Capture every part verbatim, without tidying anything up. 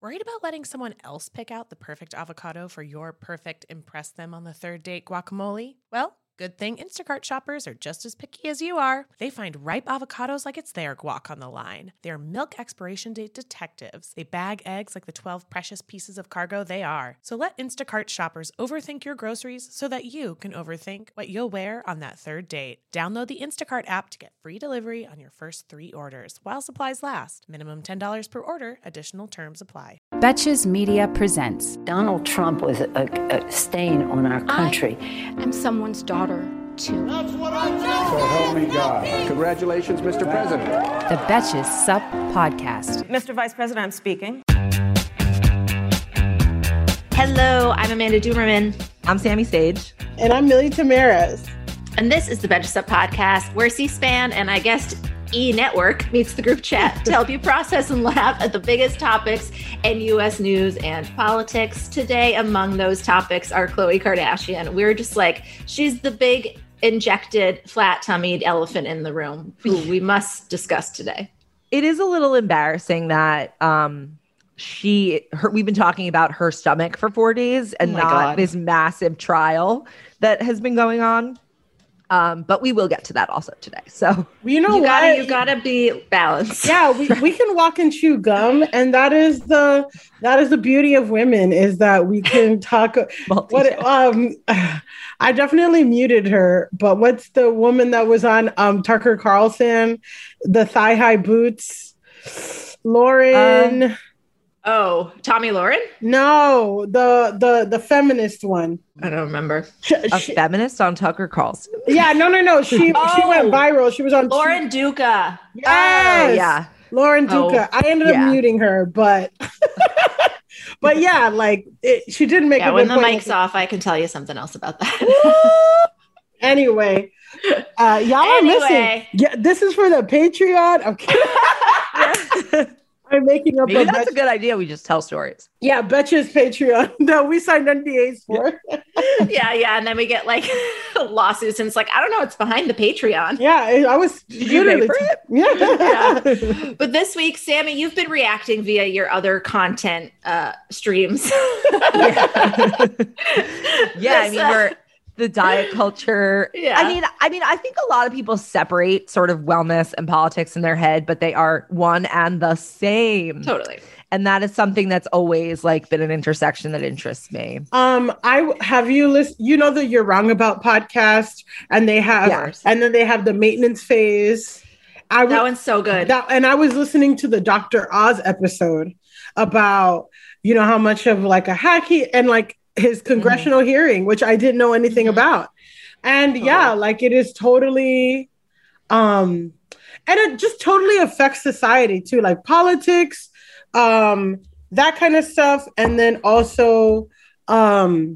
Worried about letting someone else pick out the perfect avocado for your perfect impress them on the third date guacamole? Well, good thing Instacart shoppers are just as picky as you are. They find ripe avocados like it's their guac on the line. They're milk expiration date detectives. They bag eggs like the twelve precious pieces of cargo they are. So let Instacart shoppers overthink your groceries so that you can overthink what you'll wear on that third date. Download the Instacart app to get free delivery on your first three orders while supplies last. Minimum ten dollars per order. Additional terms apply. Betches Media presents. Donald Trump was a, a stain on our country. I am someone's daughter, too. That's what I do. So help me God. Congratulations, Mister President. The Betches Sup Podcast. Mister Vice President, I'm speaking. Hello, I'm Amanda Dumerman. I'm Sammy Sage. And I'm Millie Tamaris. And this is the Betches Sup Podcast, where C-SPAN and I guess E! Network meets the group chat to help you process and laugh at the biggest topics in U S news and politics. Today, among those topics are Khloe Kardashian. We're just like, she's the big injected, flat-tummied elephant in the room who we must discuss today. It is a little embarrassing that um, she, her, we've been talking about her stomach for four days and oh not God. this massive trial that has been going on. Um, but we will get to that also today. So you know, you what? gotta you gotta be balanced. Yeah, we, we can walk and chew gum, and that is the that is the beauty of women, is that we can talk. What um, I definitely muted her, but what's the woman that was on um Tucker Carlson, the thigh high boots, Lauren? Uh, oh, Tommy Lauren? No, the the the feminist one. I don't remember. She, a she, feminist on Tucker Carlson. Yeah, no, no, no. She oh, she went viral. She was on Lauren she, Duca. Yes, oh, yeah, Lauren Duca. Oh, I ended up yeah. muting her, but but yeah, like it, she didn't make. Yeah, a when the point. mic's off, I can tell you something else about that. Anyway, uh, y'all are anyway. missing. Yeah, this is for the Patreon. Okay. Yeah. I'm making up. Maybe a that's bet- a good idea. We just tell stories. Yeah, Betches Patreon. No, we signed N D As for. yeah, yeah, and then we get like lawsuits, and it's like I don't know what's behind the Patreon. Yeah, I was. Did you pay for it? Yeah. yeah. But this week, Sammy, you've been reacting via your other content uh, streams. yeah, yeah. I mean, we're. The diet culture. Yeah. I mean, I mean, I think a lot of people separate sort of wellness and politics in their head, but they are one and the same. Totally. And that is something that's always like been an intersection that interests me. Um, I have you listen, you know, the You're Wrong About podcast, and they have, yes. and then they have the maintenance phase. I that one's so good. That, and I was listening to the Doctor Oz episode about, you know, how much of like a hack he, and like, his congressional mm-hmm. hearing, which I didn't know anything mm-hmm. about. And oh. yeah, like it is totally, um, and it just totally affects society too, like politics, um, that kind of stuff. And then also, um,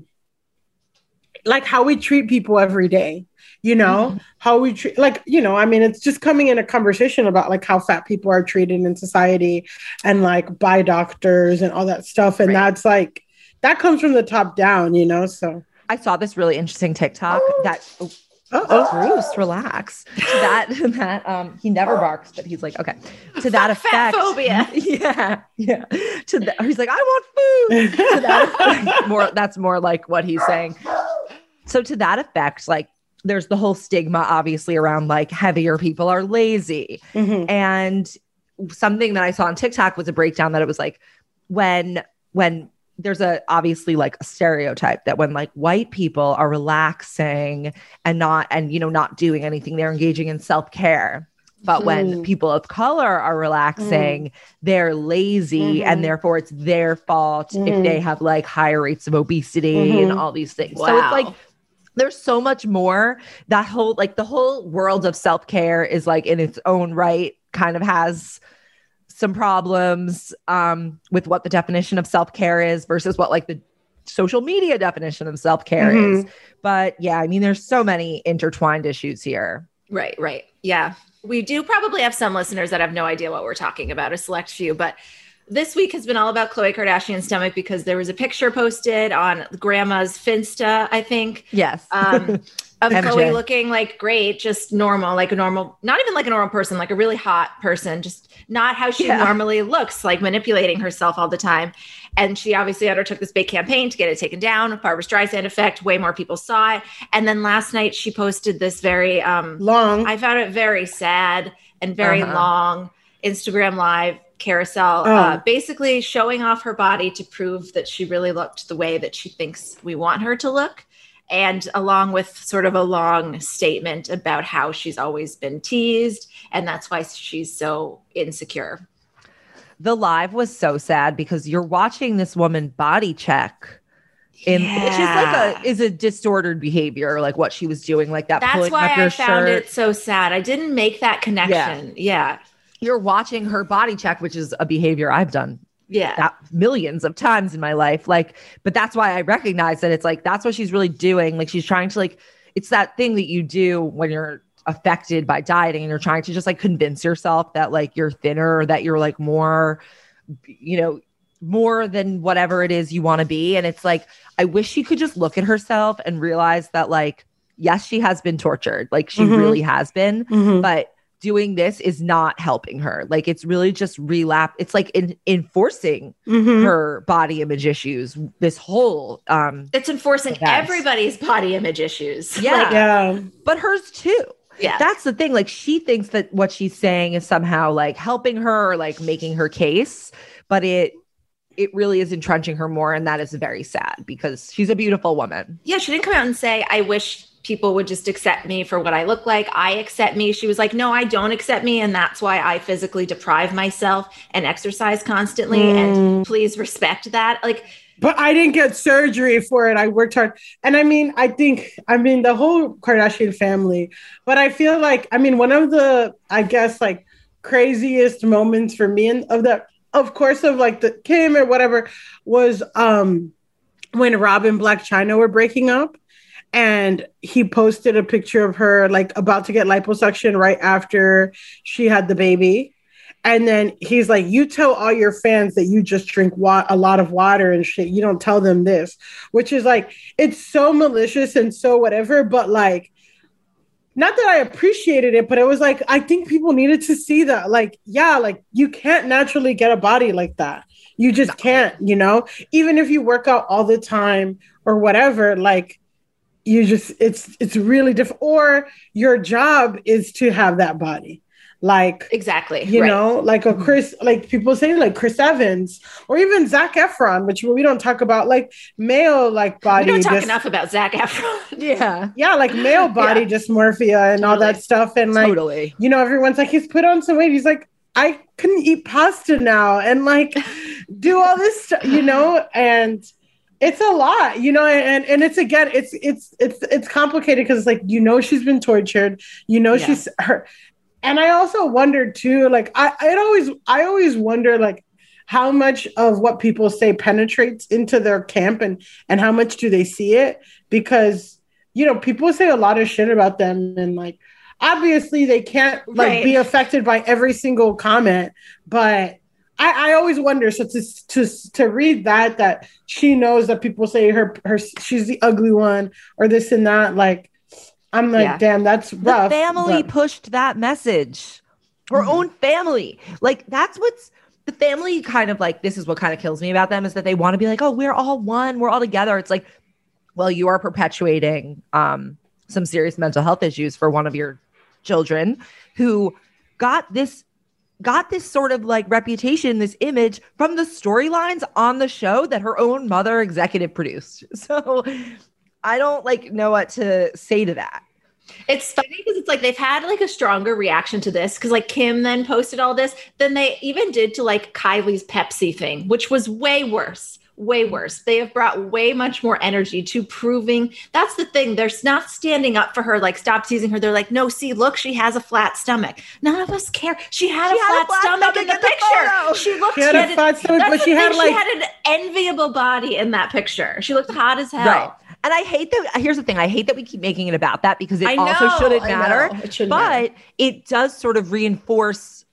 like how we treat people every day, you know, mm-hmm. how we treat, like, you know, I mean, it's just coming in a conversation about like how fat people are treated in society and like by doctors and all that stuff. And right. that's like, that comes from the top down, you know, so. I saw this really interesting TikTok oh. that, oh, oh, Bruce, relax. that, that, um, he never barks, but he's like, okay. To that effect. Fat phobia. Yeah, yeah. To the, he's like, I want food. To that effect, more, that's more like what he's saying. So to that effect, like, there's the whole stigma, obviously, around like heavier people are lazy. Mm-hmm. And something that I saw on TikTok was a breakdown that it was like, when, when, there's a obviously like a stereotype that when like white people are relaxing and not and you know not doing anything, they're engaging in self-care. But mm. when people of color are relaxing, mm. they're lazy, mm-hmm. and therefore it's their fault mm. if they have like higher rates of obesity mm-hmm. and all these things. Wow. So it's like there's so much more. That whole like the whole world of self-care is like in its own right kind of has some problems um, with what the definition of self-care is versus what like the social media definition of self-care mm-hmm. is. But yeah, I mean, there's so many intertwined issues here. Right, right. Yeah. We do probably have some listeners that have no idea what we're talking about, a select few, but this week has been all about Khloe Kardashian's stomach because there was a picture posted on Grandma's Finsta, I think. Yes. Um, of M J. Khloe looking like great, just normal, like a normal, not even like a normal person, like a really hot person, just not how she Yeah. normally looks, like manipulating herself all the time. And she obviously undertook this big campaign to get it taken down. Barbra Streisand effect, way more people saw it. And then last night she posted this very um, long. I found it very sad and very Uh-huh. long Instagram live carousel, Oh. uh, basically showing off her body to prove that she really looked the way that she thinks we want her to look. And along with sort of a long statement about how she's always been teased. And that's why she's so insecure. The live was so sad because you're watching this woman body check. In, Which is like Yeah. a is a disordered behavior, like what she was doing, like that. That's pulling why up your I found shirt. it so sad. I didn't make that connection. Yeah. You're watching her body check, which is a behavior I've done Yeah. that millions of times in my life. Like, but that's why I recognize that it's like that's what she's really doing. Like she's trying to like it's that thing that you do when you're affected by dieting and you're trying to just like convince yourself that like you're thinner or that you're like more, you know, more than whatever it is you want to be. And it's like, I wish she could just look at herself and realize that like, yes, she has been tortured. Like she Mhm. really has been, Mhm. but doing this is not helping her. Like it's really just relapse. It's like in, enforcing Mhm. her body image issues. This whole, um, It's enforcing Yes. everybody's body image issues. Yeah. Like, Yeah. but hers too. yeah. That's the thing. Like she thinks that what she's saying is somehow like helping her or like making her case, but it it really is entrenching her more, and that is very sad because she's a beautiful woman. yeah, she didn't come out and say, I wish people would just accept me for what I look like. I accept me. She was like, no, I don't accept me. And that's why I physically deprive myself and exercise constantly. Mm. And please respect that. Like, But I didn't get surgery for it. I worked hard. And I mean, I think, I mean, the whole Kardashian family, but I feel like, I mean, one of the, I guess, like craziest moments for me and of that, of course, of like the Kim or whatever was um when Rob and Black China were breaking up. And he posted a picture of her like about to get liposuction right after she had the baby. And then he's like, you tell all your fans that you just drink wa- a lot of water and shit. You don't tell them this, which is like, it's so malicious and so whatever. But like, not that I appreciated it, but it was like, I think people needed to see that. Like, yeah, like you can't naturally get a body like that. You just can't, you know, even if you work out all the time or whatever, like you just, it's, it's really different. Or your job is to have that body. Like, exactly. you right. know, like a Chris, like people say like Chris Evans or even Zac Efron, which we don't talk about, like male, like We body. don't talk dys- enough about Zac Efron. Yeah, yeah, like male body Yeah. dysmorphia and all Totally. that stuff. And like, totally. you know, everyone's like, he's put on some weight. He's like, I couldn't eat pasta now and like do all this stuff, you know, and it's a lot, you know, and and it's again, it's it's it's it's complicated because it's like, you know, she's been tortured, you know, Yeah. she's her. And I also wondered too, like I I always I always wonder like how much of what people say penetrates into their camp and and how much do they see it? Because, you know, people say a lot of shit about them and like obviously they can't like Right. be affected by every single comment, but I, I always wonder. So to to to read that that she knows that people say her her she's the ugly one or this and that, like I'm like, Yeah. damn, that's The rough. family but- pushed that message. Her Mhm. own family. Like that's what's the family kind of like, this is what kind of kills me about them is that they want to be like, oh, we're all one, we're all together. It's like, well, you are perpetuating um, some serious mental health issues for one of your children who got this got this sort of like reputation, this image from the storylines on the show that her own mother executive produced. So I don't like know what to say to that. It's funny because it's like they've had like a stronger reaction to this because like Kim then posted all this than they even did to like Kylie's Pepsi thing, which was way worse, way worse. They have brought way much more energy to proving that's the thing. They're not standing up for her, like stop teasing her. They're like, no, see, look, she has a flat stomach. None of us care. She had, She a, had flat a flat stomach, stomach in the in the picture. photo. She looked She had a had it- fat stomach, that's but the she had, thing, like- she had an enviable body in that picture. She looked hot as hell. Right. And I hate that. Here's the thing. I hate that we keep making it about that because it I also know, shouldn't I know. matter. It shouldn't but matter. it does sort of reinforce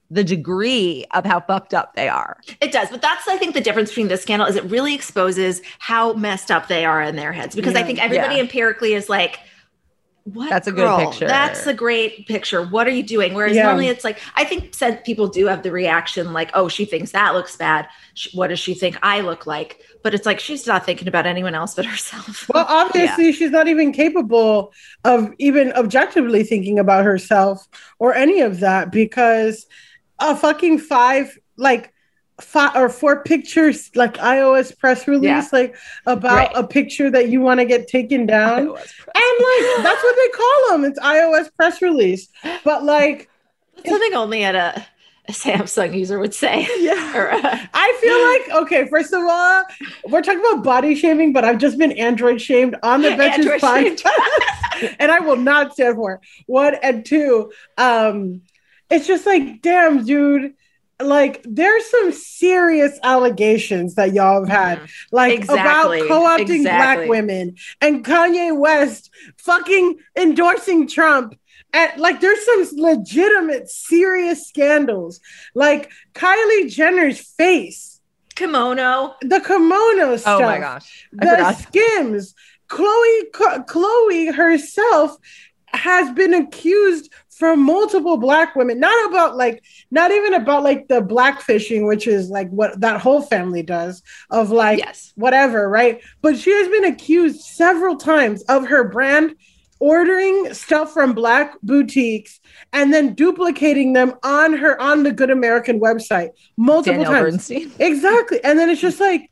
the degree of how fucked up they are. It does. But that's, I think, the difference between this scandal is it really exposes how messed up they are in their heads. Because yeah. I think everybody Yeah. empirically is like, what? That's a good girl? picture. That's a great picture. What are you doing? Whereas Yeah. normally it's like, I think said people do have the reaction like, oh, she thinks that looks bad. She, what does she think I look like? But it's like, she's not thinking about anyone else but herself. Well, obviously, she's not even capable of even objectively thinking about herself or any of that, because a fucking five, like five or four pictures, like iOS press release, Yeah. like about Right. a picture that you want to get taken down. And like, that's what they call them. It's iOS press release. But like, Something only at a, a Samsung user would say. Yeah. Or, uh, I feel like, okay, first of all, we're talking about body shaming, but I've just been Android shamed on the Betches Android shamed. podcast. And I will not stand for it. One and two, um, it's just like, damn, dude. Like, there's some serious allegations that y'all have had, like Exactly. about co-opting Exactly. Black women and Kanye West fucking endorsing Trump. And like, there's some legitimate, serious scandals, like Kylie Jenner's face, kimono. the kimono stuff. Oh my gosh. I The forgot. Skims. Chloe, Chloe herself has been accused from multiple Black women, not about like, not even about like the blackfishing, which is like what that whole family does of like Yes. whatever, right? But she has been accused several times of her brand ordering stuff from Black boutiques and then duplicating them on her on the Good American website multiple Danielle times. Bernstein. Exactly. And then it's just like,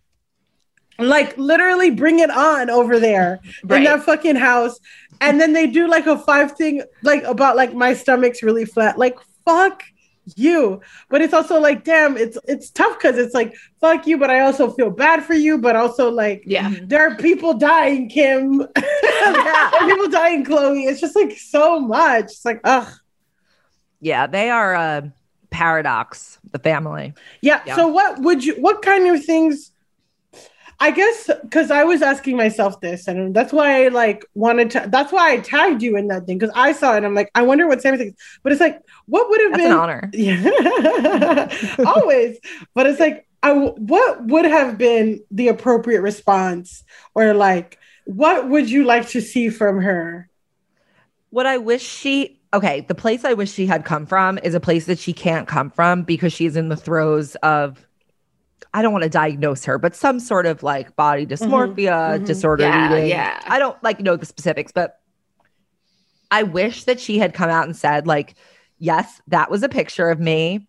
like literally bring it on over there Right. in that fucking house. And then they do like a five thing, like about like my stomach's really flat. Like, fuck you. But it's also like, damn, it's it's tough because it's like, fuck you, but I also feel bad for you. But also like, Yeah. there are people dying, Kim. There are people dying, Chloe. It's just like so much. It's like, ugh. Yeah, they are a paradox, the family. Yeah. Yeah. So what would you, what kind of things, I guess, because I was asking myself this, and that's why I like wanted to, that's why I tagged you in that thing, because I saw it and I'm like, I wonder what Sammy thinks. But it's like, what would have That's been an honor. Yeah. Always. But it's like, I w- what would have been the appropriate response, or like, what would you like to see from her? What I wish she, okay, the place I wish she had come from is a place that she can't come from because she's in the throes of, I don't want to diagnose her, but some sort of like body dysmorphia, mhm. disordered Yeah, eating. yeah. I don't like know the specifics, but I wish that she had come out and said, like, yes, that was a picture of me.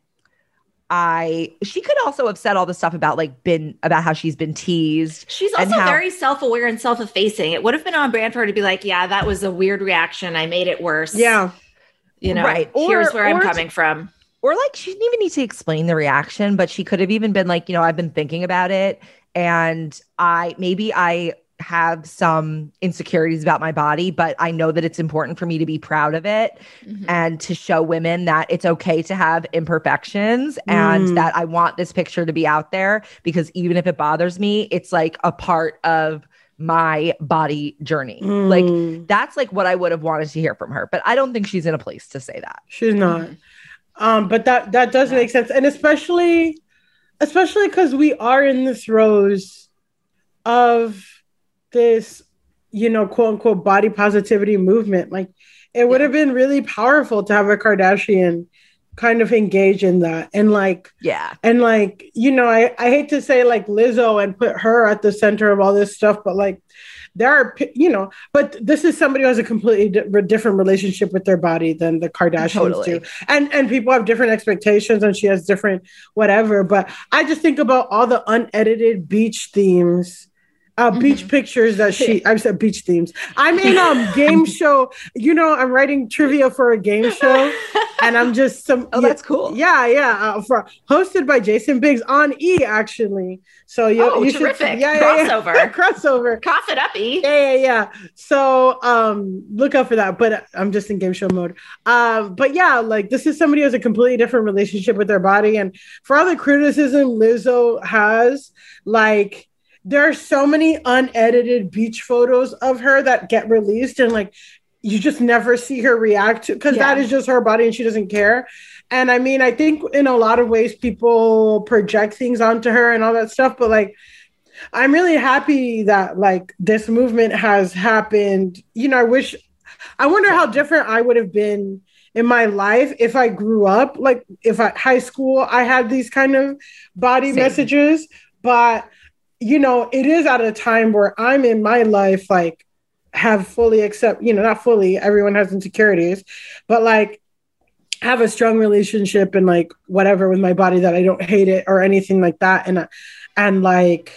I, she could also have said all the stuff about like been about how she's been teased. She's and also how- very self-aware and self-effacing. It would have been on brand for her to be like, yeah, that was a weird reaction. I made it worse. Yeah. You know, Right. Or- here's where I'm or to- coming from. Or like she didn't even need to explain the reaction, but she could have even been like, you know, I've been thinking about it and I maybe I have some insecurities about my body, but I know that it's important for me to be proud of it Mhm. and to show women that it's okay to have imperfections and Mm. that I want this picture to be out there because even if it bothers me, it's like a part of my body journey. Mm. Like that's like what I would have wanted to hear from her, but I don't think she's in a place to say that. She's not. Um, but that that does make sense, and especially, especially because we are in the throes of this, you know, quote unquote body positivity movement. Like, it would have been really powerful to have a Kardashian kind of engage in that, and like, Yeah. and like, you know, I I hate to say like Lizzo and put her at the center of all this stuff, but like, there are, you know, but this is somebody who has a completely di- different relationship with their body than the Kardashians Totally. do. And and people have different expectations and she has different whatever. But I just think about all the unedited beach themes, uh, beach pictures that she, I said beach themes. I'm in a um, game show, you know, I'm writing trivia for a game show and I'm just some. Oh, that's cool. Yeah, yeah. Uh, for, hosted by Jason Biggs on E, actually. So you, Oh, you terrific. should, yeah, yeah, yeah. Crossover. Crossover. Cough it up, E. Yeah, yeah, yeah. So um look out for that. But I'm just in game show mode. Um, but yeah, like this is somebody who has a completely different relationship with their body. And for all the criticism Lizzo has, like there are so many unedited beach photos of her that get released and like you just never see her react to because Yeah. that is just her body and she doesn't care. And I mean, I think in a lot of ways people project things onto her and all that stuff, but like, I'm really happy that like this movement has happened. You know, I wish, I wonder how different I would have been in my life if I grew up, like if I high school, I had these kind of body Same. messages, but you know, it is at a time where I'm in my life, like have fully accept, you know, not fully, everyone has insecurities, but like have a strong relationship and like whatever with my body that I don't hate it or anything like that. And, and like,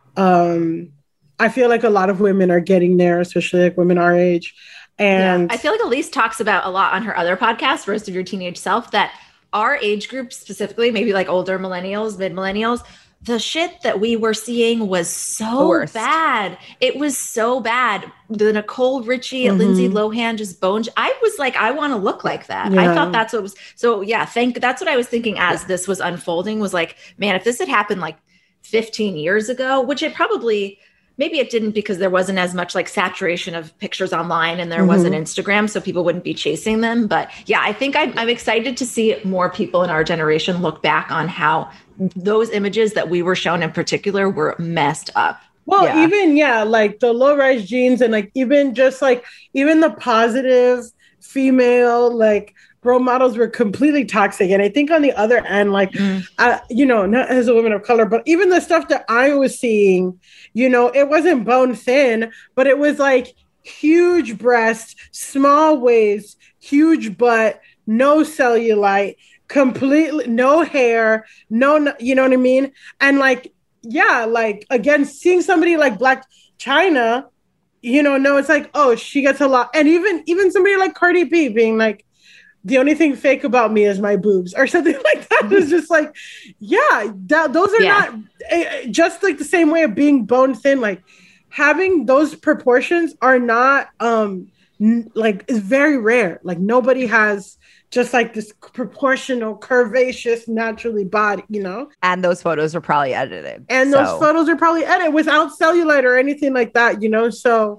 um, I feel like a lot of women are getting there, especially like women our age. And yeah, I feel like Elise talks about a lot on her other podcast, Roast of Your Teenage Self, that our age group specifically, maybe like older millennials, mid millennials, the shit that we were seeing was so bad. It was so bad. The Nicole Richie, mm-hmm. Lindsay Lohan, just bone. I was like, I want to look like that. Yeah. I thought that's what it was. So yeah, thank. That's what I was thinking as yeah. this was unfolding, was like, man, if this had happened like fifteen years ago, which it probably, maybe it didn't because there wasn't as much like saturation of pictures online and there mm-hmm. wasn't Instagram, so people wouldn't be chasing them. But yeah, I think I'm, I'm excited to see more people in our generation look back on how those images that we were shown in particular were messed up. Well, yeah. even, yeah, like the low-rise jeans and like even just like even the positive female, like role models were completely toxic. And I think on the other end, like, mm. uh, you know, not as a woman of color, but even the stuff that I was seeing, you know, it wasn't bone thin, but it was like huge breasts, small waist, huge butt, no cellulite, completely no hair, no, you know what I mean? And like, yeah, like again, seeing somebody like Blac Chyna, you know, no, it's like, oh, she gets a lot. And even, even somebody like Cardi B being like, the only thing fake about me is my boobs or something like that. Is just like, yeah, that, those are yeah. not uh, just like the same way of being bone thin. Like having those proportions are not um n- like it's very rare. Like nobody has just like this proportional, curvaceous, naturally body, you know? And those photos are probably edited. And so. those photos are probably edited without cellulite or anything like that, you know? So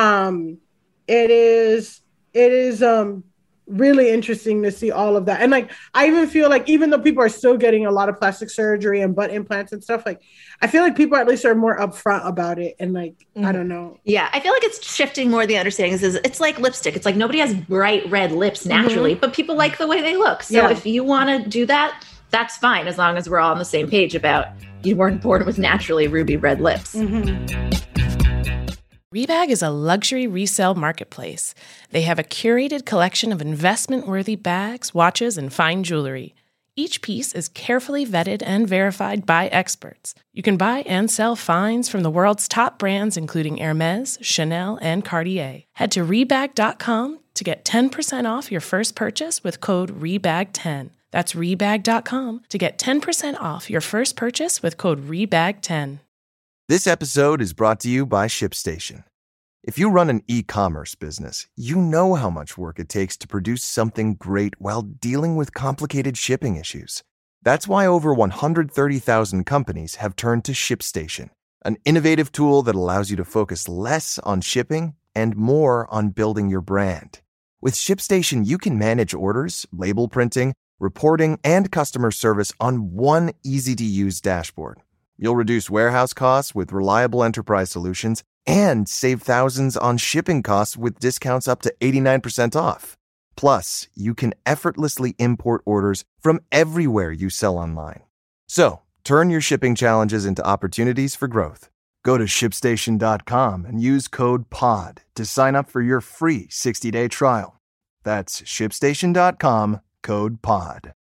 um it is, it is, um, really interesting to see all of that. And like I even feel like even though people are still getting a lot of plastic surgery and butt implants and stuff, like I feel like people at least are more upfront about it. And like mm-hmm. I don't know. Yeah, I feel like it's shifting more. The understanding is, is it's like lipstick. It's like nobody has bright red lips naturally, mm-hmm. but people like the way they look. So yeah. if you want to do that, that's fine, as long as we're all on the same page about you weren't born with naturally ruby red lips. Mm-hmm. Rebag is a luxury resale marketplace. They have a curated collection of investment-worthy bags, watches, and fine jewelry. Each piece is carefully vetted and verified by experts. You can buy and sell finds from the world's top brands, including Hermes, Chanel, and Cartier. Head to rebag dot com to get ten percent off your first purchase with code rebag ten. That's rebag dot com to get ten percent off your first purchase with code rebag ten. This episode is brought to you by ShipStation. If you run an e-commerce business, you know how much work it takes to produce something great while dealing with complicated shipping issues. That's why over one hundred thirty thousand companies have turned to ShipStation, an innovative tool that allows you to focus less on shipping and more on building your brand. With ShipStation, you can manage orders, label printing, reporting, and customer service on one easy-to-use dashboard. You'll reduce warehouse costs with reliable enterprise solutions and save thousands on shipping costs with discounts up to eighty-nine percent off. Plus, you can effortlessly import orders from everywhere you sell online. So, turn your shipping challenges into opportunities for growth. Go to ship station dot com and use code P O D to sign up for your free sixty-day trial. That's ship station dot com, code P O D.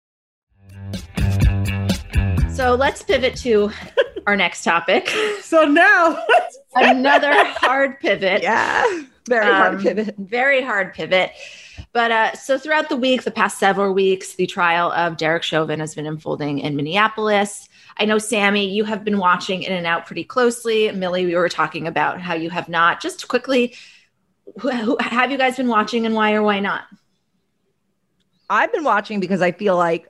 So let's pivot to our next topic. So now another hard pivot. Yeah, very um, hard pivot. Very hard pivot. But uh, so throughout the week, the past several weeks, the trial of Derek Chauvin has been unfolding in Minneapolis. I know, Sammy, you have been watching In and Out pretty closely. Millie, we were talking about how you have not. Just quickly, who, who, have you guys been watching and why or why not? I've been watching because I feel like,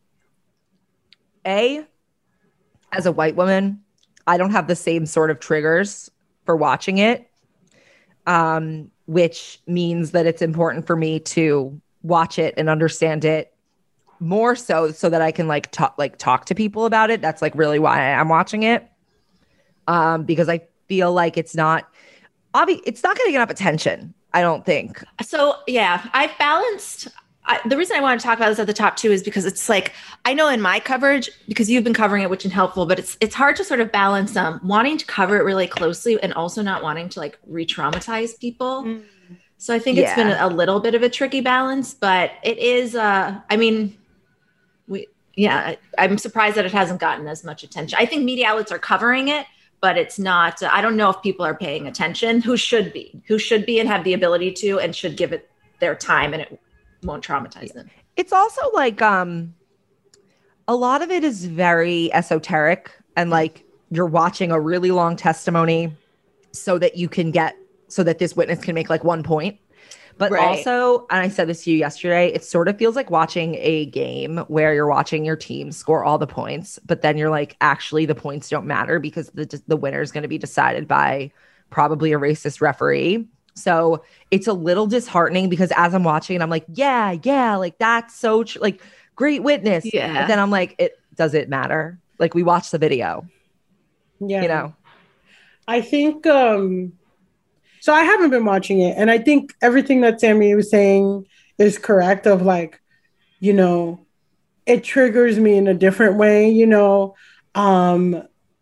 A, as a white woman, I don't have the same sort of triggers for watching it, um, which means that it's important for me to watch it and understand it more so so that I can like talk like talk to people about it. That's like really why I'm watching it. Um, because I feel like it's not obvious, it's not getting enough attention, I don't think. So yeah, I've balanced. I, the reason I want to talk about this at the top too is because it's like, I know in my coverage, because you've been covering it, which is helpful, but it's it's hard to sort of balance um wanting to cover it really closely and also not wanting to like re-traumatize people. Mm. So I think yeah. it's been a little bit of a tricky balance, but it is, uh, I mean, we, yeah, I'm surprised that it hasn't gotten as much attention. I think media outlets are covering it, but it's not, uh, I don't know if people are paying attention who should be, who should be and have the ability to, and should give it their time, and it won't traumatize them. It's also like, um, a lot of it is very esoteric, and like you're watching a really long testimony so that you can get, so that this witness can make like one point. But right. also, and I said this to you yesterday, it sort of feels like watching a game where you're watching your team score all the points, but then you're like, actually, the points don't matter because the the winner is going to be decided by probably a racist referee. So it's a little disheartening because as I'm watching it, I'm like, yeah, yeah, like that's so tr- like great witness. Yeah. But then I'm like, it does it matter? Like we watched the video. Yeah. You know, I think. um So I haven't been watching it. And I think everything that Sammy was saying is correct of like, you know, it triggers me in a different way, you know, um,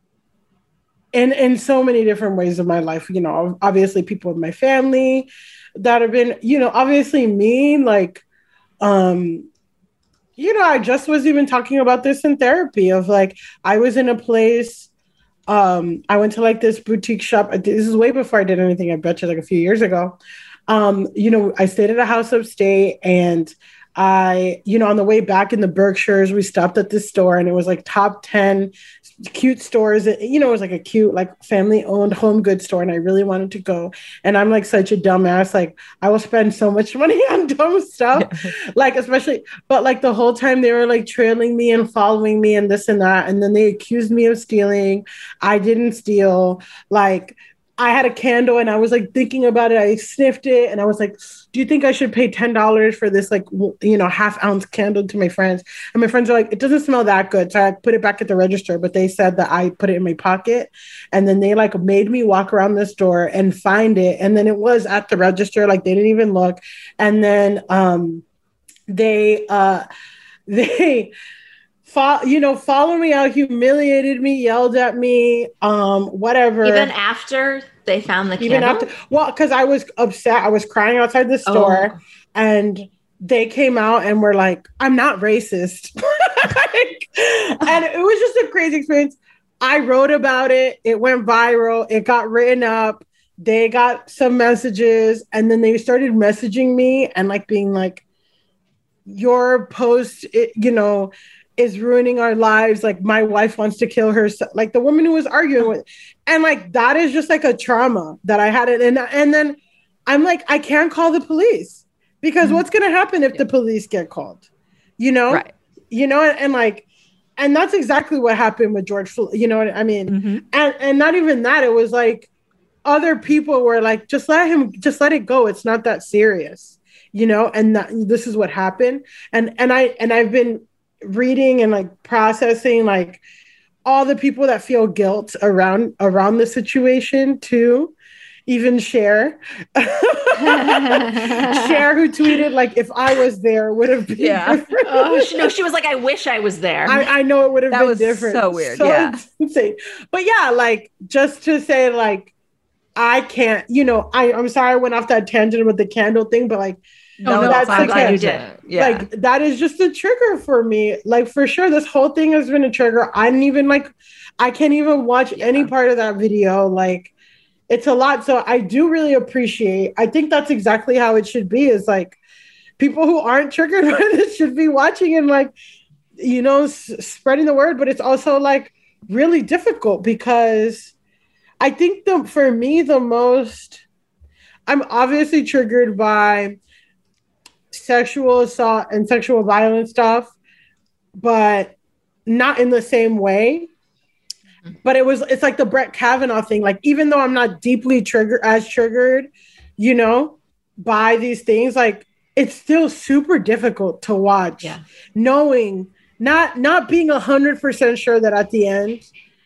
in, in so many different ways of my life, you know, obviously people in my family that have been, you know, obviously me, like, um, you know, I just was even talking about this in therapy of like, I was in a place. Um, I went to like this boutique shop. This is way before I did anything. I bet you like a few years ago. Um, you know, I stayed at a house upstate, and I, you know, on the way back in the Berkshires, we stopped at this store, and it was like top ten cute stores. You know, it was like a cute, like family owned home goods store. And I really wanted to go. And I'm like such a dumbass. Like I will spend so much money on dumb stuff, like, especially, but like the whole time they were like trailing me and following me and this and that. And then they accused me of stealing. I didn't steal. Like, I had a candle and I was like thinking about it. I sniffed it and I was like, do you think I should pay ten dollars for this, like, w- you know, half ounce candle to my friends? And my friends are like, it doesn't smell that good. So I put it back at the register, but they said that I put it in my pocket. And then they like made me walk around the store and find it. And then it was at the register. Like they didn't even look. And then um, they, uh, they, Fo- you know, followed me out, humiliated me, yelled at me, um, whatever. Even after they found the Even candle? After, well, because I was upset. I was crying outside the store, oh. and they came out and were like, I'm not racist. like, and it was just a crazy experience. I wrote about it. It went viral. It got written up. They got some messages, and then they started messaging me and like being like, your post, it, you know, is ruining our lives. Like my wife wants to kill herself. Like the woman who was arguing with, and like, that is just like a trauma that I had it. And, and then I'm like, I can't call the police because mm-hmm. what's going to happen if yeah. the police get called, you know, right. you know, and, and like, and that's exactly what happened with George Floyd. You know what I mean? Mm-hmm. And, and not even that, it was like other people were like, just let him, just let it go. It's not that serious, you know? And that, this is what happened. And, and I, and I've been reading and like processing like all the people that feel guilt around around the situation too. Even Cher Cher who tweeted like, if I was there would have been yeah different. Oh, she, no she was like, I wish I was there. I, I know it would have that been was different. So weird. So yeah insane. But yeah, like just to say like I can't, you know, I, I'm sorry I went off that tangent with the candle thing, but like No, no, that's I'm glad you did. Yeah. Like that is just a trigger for me. Like for sure, this whole thing has been a trigger. I didn't even like, I can't even watch yeah. any part of that video. Like it's a lot. So I do really appreciate, I think that's exactly how it should be, is like people who aren't triggered by this should be watching and like, you know, s- spreading the word. But it's also like really difficult because I think the, for me, the most, I'm obviously triggered by sexual assault and sexual violence stuff, but not in the same way. But it was, it's like the Brett Kavanaugh thing. Like, even though I'm not deeply triggered as triggered, you know, by these things, like it's still super difficult to watch, yeah. knowing not not being a hundred percent sure that at the end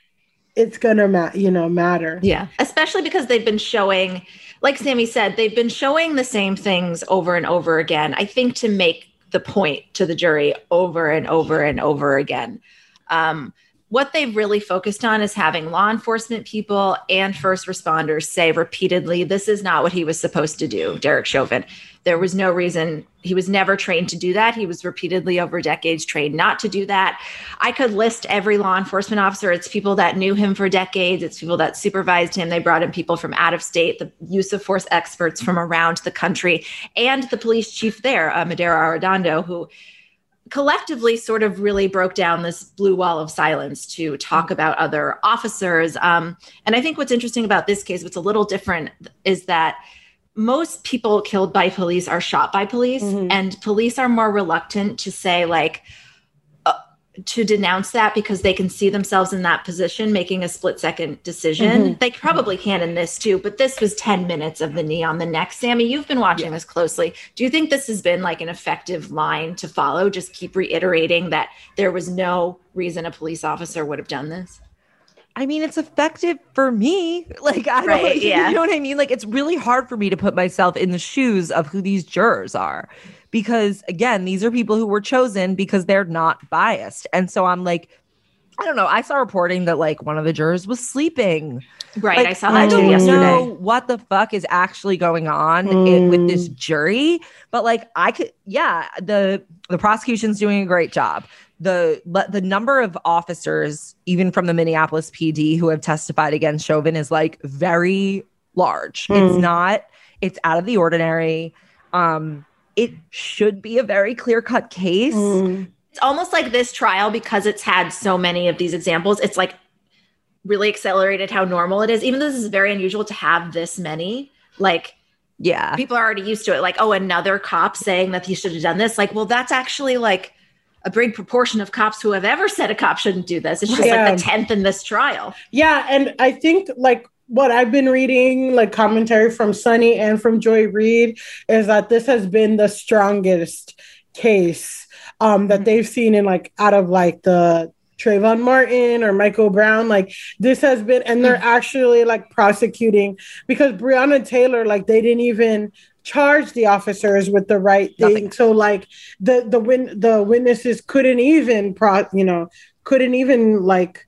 it's gonna ma- you know matter. Yeah, especially because they've been showing, like Sammy said, they've been showing the same things over and over again. I think to make the point to the jury over and over and over again. Um, what they've really focused on is having law enforcement people and first responders say repeatedly, this is not what he was supposed to do, Derek Chauvin. There was no reason. He was never trained to do that. He was repeatedly over decades trained not to do that. I could list every law enforcement officer. It's people that knew him for decades. It's people that supervised him. They brought in people from out of state, the use of force experts from around the country, and the police chief there, uh, Madero Arredondo, who collectively sort of really broke down this blue wall of silence to talk about other officers. Um, and I think what's interesting about this case, what's a little different, is that most people killed by police are shot by police, mm-hmm. and police are more reluctant to say, like, uh, to denounce that because they can see themselves in that position, making a split second decision. Mm-hmm. They probably can in this too, but this was ten minutes of the knee on the neck. Sammy, you've been watching yeah. this closely. Do you think this has been like an effective line to follow? Just keep reiterating that there was no reason a police officer would have done this? I mean, it's effective for me. Like, I right, don't, yeah. you know what I mean? Like, it's really hard for me to put myself in the shoes of who these jurors are. Because again, these are people who were chosen because they're not biased. And so I'm like, I don't know. I saw reporting that like one of the jurors was sleeping. Right. Like, I saw that I too don't yesterday. know what the fuck is actually going on Mm. in, with this jury. But like, I could, yeah, the, the prosecution's doing a great job. The the number of officers, even from the Minneapolis P D, who have testified against Chauvin is like very large. Mm. It's not, it's out of the ordinary. Um, it should be a very clear-cut case. Mm. It's almost like this trial, because it's had so many of these examples, it's like really accelerated how normal it is. Even though this is very unusual to have this many, like, yeah, people are already used to it. Like, oh, another cop saying that he should have done this. Like, well, that's actually like a big proportion of cops who have ever said a cop shouldn't do this. It's just yeah. like the tenth in this trial. Yeah. And I think like what I've been reading, like commentary from Sunny and from Joy Reid, is that this has been the strongest case um, that mm-hmm. they've seen in like out of like the Trayvon Martin or Michael Brown. Like this has been, and they're mm-hmm. actually like prosecuting, because Breonna Taylor, like they didn't even charge the officers with the right thing. Nothing. So like the the win the witnesses couldn't even pro you know couldn't even like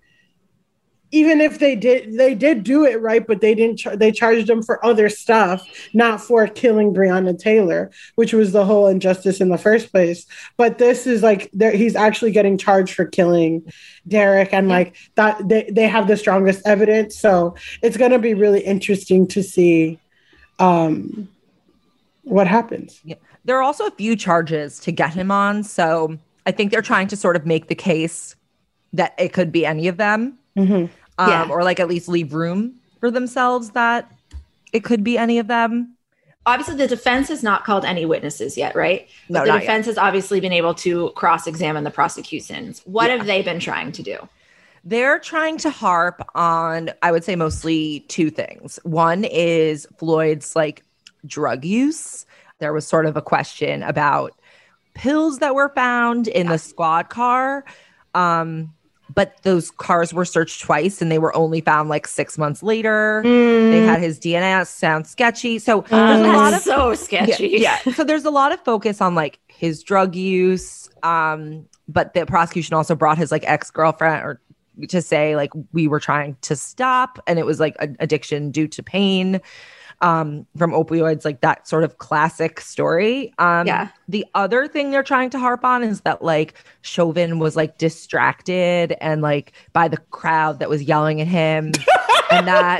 even if they did they did do it right, but they didn't char- they charged them for other stuff, not for killing Breonna Taylor, which was the whole injustice in the first place. But this is like he's actually getting charged for killing Derek, and like that they, they have the strongest evidence. So it's going to be really interesting to see um what happens. Yeah. There are also a few charges to get him on. So I think they're trying to sort of make the case that it could be any of them. Mm-hmm. Um, yeah. Or like at least leave room for themselves that it could be any of them. Obviously, the defense has not called any witnesses yet, right? No, but the not defense yet. has obviously been able to cross-examine the prosecutions. What yeah. have they been trying to do? They're trying to harp on, I would say, mostly two things. One is Floyd's like drug use. There was sort of a question about pills that were found in the squad car. Um, but those cars were searched twice and they were only found like six months later. Mm. They had his D N A. Sounds sketchy. So there's um, a lot of so sketchy. Yeah, yeah. So there's a lot of focus on like his drug use. Um, but the prosecution also brought his like ex-girlfriend or to say like we were trying to stop, and it was like an addiction due to pain. Um, from opioids, like that sort of classic story. Um, yeah. The other thing they're trying to harp on is that like Chauvin was like distracted and like by the crowd that was yelling at him, and that,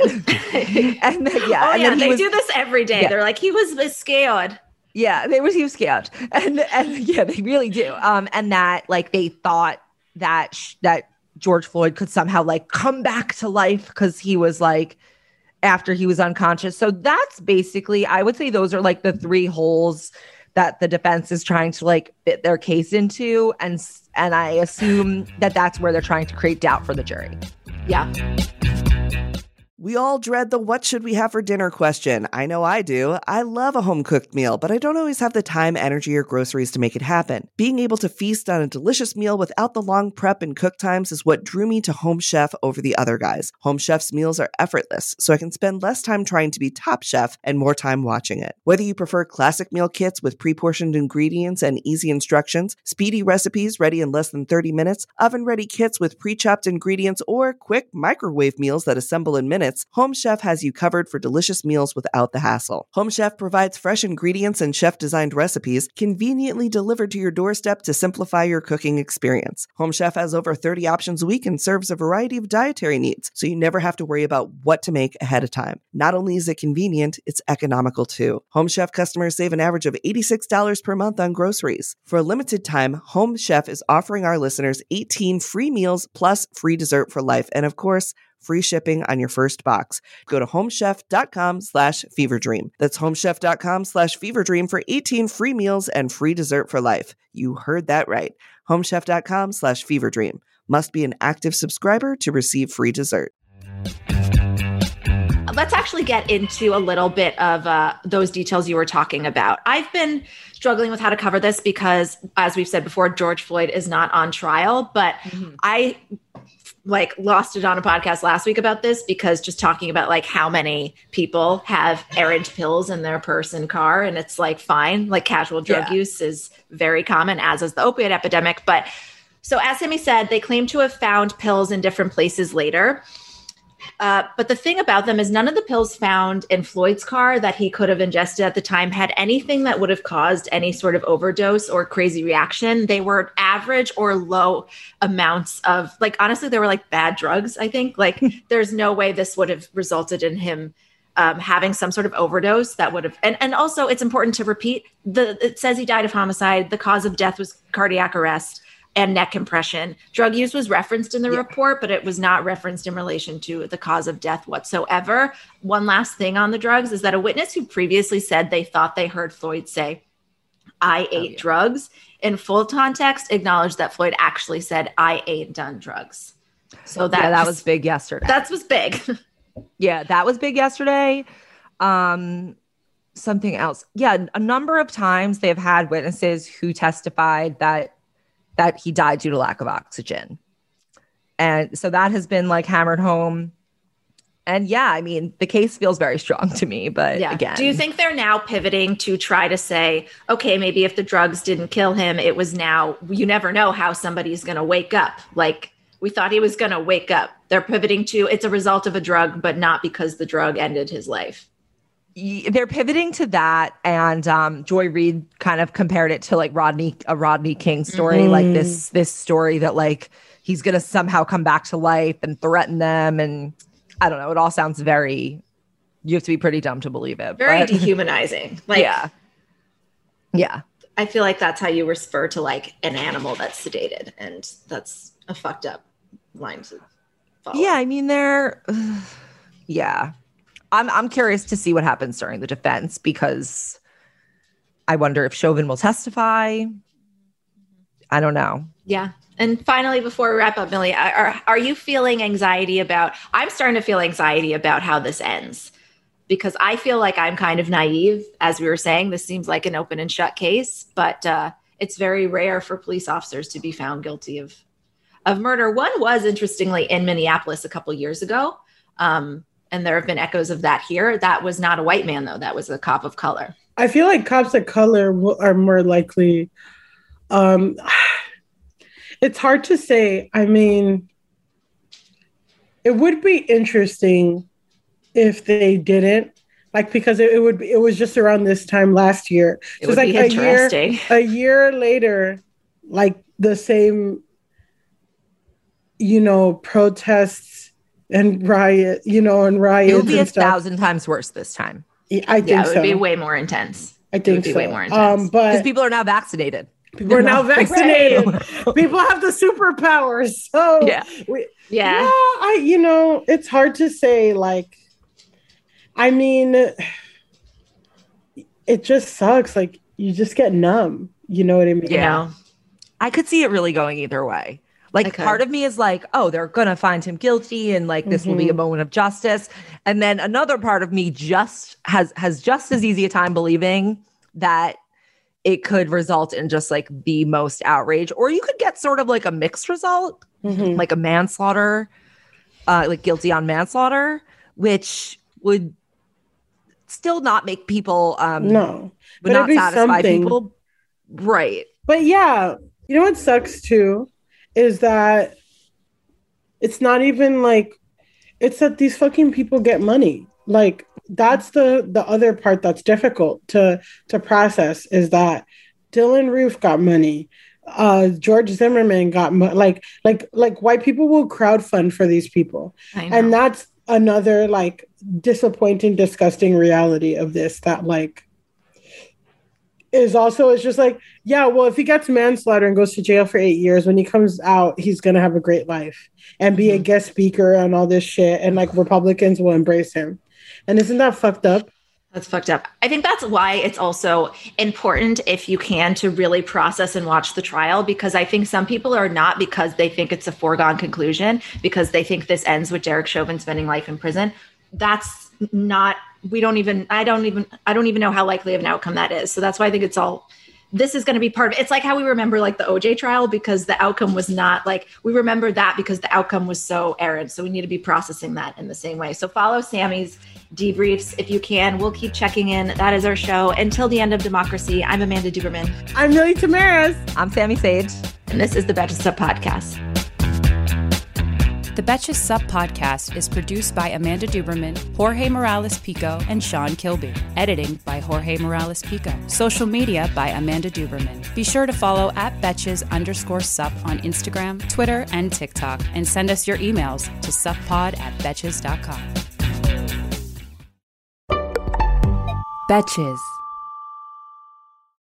and that, yeah, oh and yeah, then they was, do this every day. Yeah. They're like, he was scared. Yeah, they was he was scared, and and yeah, they really do. Um, and that like they thought that sh- that George Floyd could somehow like come back to life because he was like. After he was unconscious. So that's basically, I would say those are like the three holes that the defense is trying to like fit their case into. And, and I assume that that's where they're trying to create doubt for the jury. Yeah. We all dread the what should we have for dinner question. I know I do. I love a home-cooked meal, but I don't always have the time, energy, or groceries to make it happen. Being able to feast on a delicious meal without the long prep and cook times is what drew me to Home Chef over the other guys. Home Chef's meals are effortless, so I can spend less time trying to be top chef and more time watching it. Whether you prefer classic meal kits with pre-portioned ingredients and easy instructions, speedy recipes ready in less than thirty minutes, oven-ready kits with pre-chopped ingredients, or quick microwave meals that assemble in minutes, Home Chef has you covered for delicious meals without the hassle. Home Chef provides fresh ingredients and chef-designed recipes conveniently delivered to your doorstep to simplify your cooking experience. Home Chef has over thirty options a week and serves a variety of dietary needs, so you never have to worry about what to make ahead of time. Not only is it convenient, it's economical too. Home Chef customers save an average of eighty-six dollars per month on groceries. For a limited time, Home Chef is offering our listeners eighteen free meals plus free dessert for life, and of course, free shipping on your first box. Go to homechef.com slash feverdream. That's homechef.com slash feverdream for eighteen free meals and free dessert for life. You heard that right. homechef.com slash feverdream. Must be an active subscriber to receive free dessert. Let's actually get into a little bit of uh, those details you were talking about. I've been struggling with how to cover this because, as we've said before, George Floyd is not on trial, but mm-hmm. I like lost it on a podcast last week about this because just talking about like how many people have errant pills in their purse and car, and it's like fine, like casual drug yeah. use is very common, as is the opioid epidemic. But so as Simi said, they claim to have found pills in different places later. Uh, but the thing about them is none of the pills found in Floyd's car that he could have ingested at the time had anything that would have caused any sort of overdose or crazy reaction. They were average or low amounts of, like, honestly, they were like bad drugs, I think. Like, there's no way this would have resulted in him um, having some sort of overdose that would have. And, and also, it's important to repeat, the it says he died of homicide. The cause of death was cardiac arrest and neck compression. Drug use was referenced in the yeah. report, but it was not referenced in relation to the cause of death whatsoever. One last thing on the drugs is that a witness who previously said they thought they heard Floyd say, I ate oh, yeah. drugs, in full context, acknowledged that Floyd actually said, I ain't done drugs. So that, yeah, that was, was big yesterday. That was big. yeah, that was big yesterday. Um, something else. Yeah, a number of times they've had witnesses who testified that that he died due to lack of oxygen. And so that has been like hammered home. And yeah, I mean, the case feels very strong to me, but yeah. again. Do you think they're now pivoting to try to say, okay, maybe if the drugs didn't kill him, it was now, you never know how somebody's going to wake up. Like we thought he was going to wake up. They're pivoting to, it's a result of a drug, but not because the drug ended his life. They're pivoting to that, and um, Joy Reid kind of compared it to like Rodney, a Rodney King story, mm-hmm. like this this story that like he's gonna somehow come back to life and threaten them, and I don't know. It all sounds very. You have to be pretty dumb to believe it. Very but, dehumanizing. Like, yeah, yeah. I feel like that's how you refer to like an animal that's sedated, and that's a fucked up line to follow. Yeah, I mean they're. Uh, yeah. I'm I'm curious to see what happens during the defense because I wonder if Chauvin will testify. I don't know. Yeah. And finally, before we wrap up, Millie, are, are you feeling anxiety about, I'm starting to feel anxiety about how this ends because I feel like I'm kind of naive. As we were saying, this seems like an open and shut case, but uh, it's very rare for police officers to be found guilty of, of murder. One was, interestingly, in Minneapolis a couple years ago. Um, And there have been echoes of that here. That was not a white man, though. That was a cop of color. I feel like cops of color will, are more likely. Um, it's hard to say. I mean, it would be interesting if they didn't, like, because it, it would. Be, it was just around this time last year. It so would it's be like interesting. A year, a year later, like the same, you know, protests. And riot, you know, and riots. It would be a stuff. thousand times worse this time. Yeah, I think yeah, it would so. be way more intense. I think it would be so. way more intense. Um, but because people are now vaccinated. People are now vaccinated. People have the superpowers. So yeah, we, yeah. yeah. I, you know, it's hard to say. Like, I mean, it just sucks. Like, you just get numb. You know what I mean? Yeah. I could see it really going either way. Like Okay. part of me is like, oh, they're gonna find him guilty, and like this will be a moment of justice. And then another part of me just has has just as easy a time believing that it could result in just like the most outrage, or you could get sort of like a mixed result, Mhm. like a manslaughter, uh, like guilty on manslaughter, which would still not make people um No, would but not it'd be satisfy something. people. Right. But yeah, you know what sucks too is that it's not even like it's that these fucking people get money. Like that's the the other part that's difficult to to process is that Dylan Roof got money. Uh George Zimmerman got mo- like like like white people will crowdfund for these people. I know. And that's another like disappointing, disgusting reality of this that like is also it's just like, yeah, well, if he gets manslaughter and goes to jail for eight years, when he comes out, he's gonna have a great life and be a guest speaker and all this shit, and like Republicans will embrace him. And isn't that fucked up? That's fucked up. I think that's why it's also important, if you can, to really process and watch the trial, because I think some people are not because they think it's a foregone conclusion, because they think this ends with Derek Chauvin spending life in prison. That's not, we don't even, I don't even, I don't even know how likely of an outcome that is. So that's why I think it's all, this is going to be part of it. It's like how we remember like the O J trial, because the outcome was not like, we remember that because the outcome was so errant. So we need to be processing that in the same way. So follow Sammy's debriefs if you can. We'll keep checking in. That is our show. Until the end of democracy, I'm Amanda Duberman. I'm Millie Tamaris. I'm Sammy Sage. And this is the Betches Sup Podcast. The Betches Sup Podcast is produced by Amanda Duberman, Jorge Morales Pico, and Sean Kilby. Editing by Jorge Morales Pico. Social media by Amanda Duberman. Be sure to follow at Betches underscore sup on Instagram, Twitter, and TikTok, and send us your emails to suppod at betches dot com. Betches.